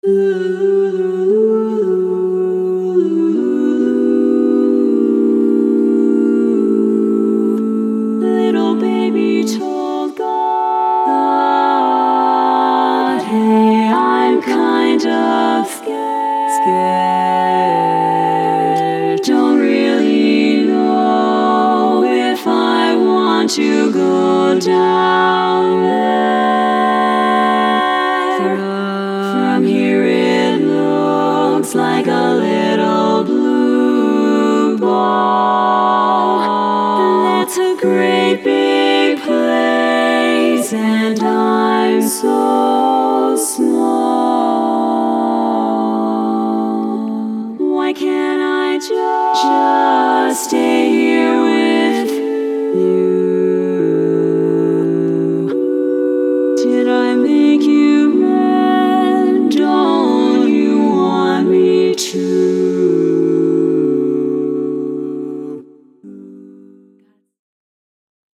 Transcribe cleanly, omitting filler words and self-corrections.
Little baby told God, hey, I'm kind of scared. Don't really know if I want to go down there. From here it looks like a little blue ball. That's a great big place, and I'm so